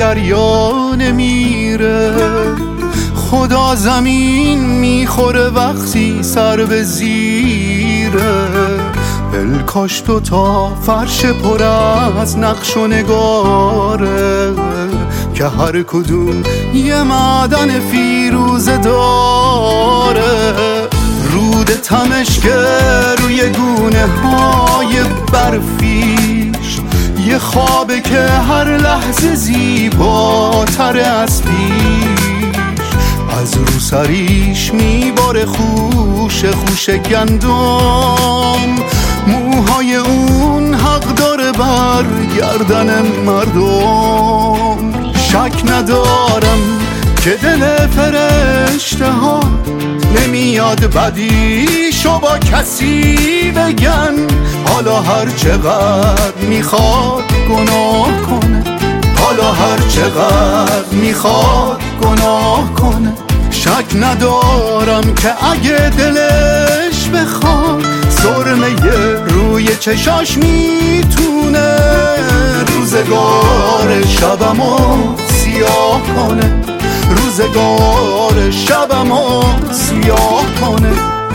دریا نمیره، خدا زمین میخوره وقتی سر به زیره. دلکاش تا فرش پر از نقش و نگاره که هر کدوم یه معدن فیروزه داره. رود تمشک روی گونه های برفیش یه خوابه که هر لحظه زیباتر از پیش. از رو سریش میباره خوش خوش گندم، موهای اون حق داره بر گردن مردم. شک ندارم که دل فرشته ها نمیاد بدیشو با کسی بگن، حالا هر چقدر میخواد گناه کنه، حالا هر چقدر میخواد گناه کنه. شک ندارم که اگه دلش بخواد سرمه روی چشاش میتونه روزگار شبمو سیاه کنه، روزگار شبمو سیاه کنه.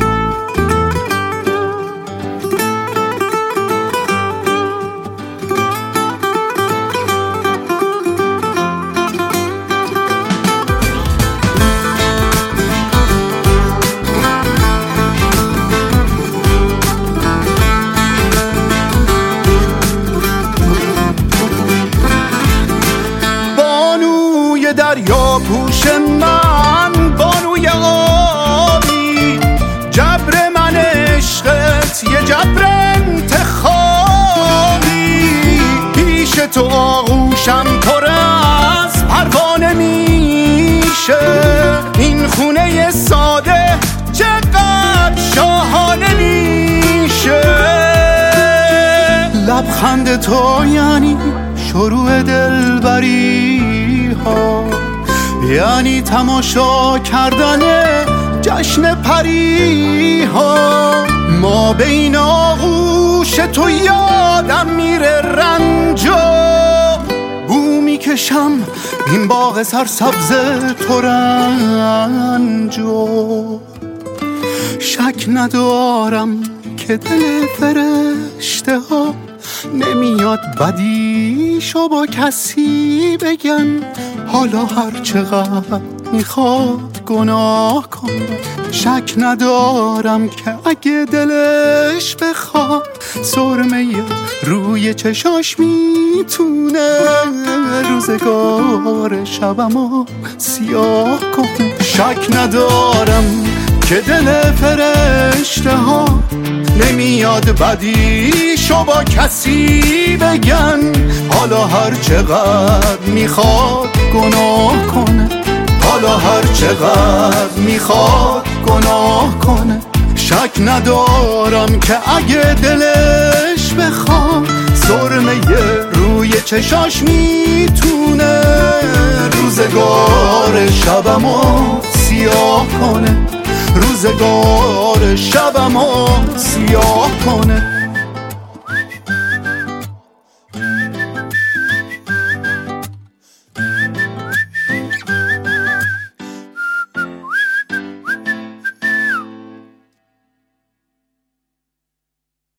دریا پوش من بانوی آبی، جبر من عشقت یه جبر انتخابی. پیش تو آغوشم پر از پروانه میشه، این خونه ساده چقدر شاهانه میشه. لبخند تو یعنی شروع دلبری ها، یعنی تماشا کردن جشن پری ها. ما بین آغوش تو یادم میره رنجو، بو میکشم این باغ سرسبز ترنجو. شک ندارم که دل فرشته ها نمیاد بدیشو با کسی بگن، حالا هر چقدر میخواد گناه کنه. شک ندارم که اگه دلش بخواد سرمه روی چشاش میتونه روزگار شبمو سیاه کنه. شک ندارم که دل فرشته ها نمیاد بدیشو با کسی بگن، حالا هر چقدر میخواد گناه کنه، حالا هر چقدر میخواد گناه کنه. شک ندارم که اگه دلش بخواد سرمه روی چشاش میتونه روزگار شبمو سیاه کنه، روزگار شبمو سیاه کنه.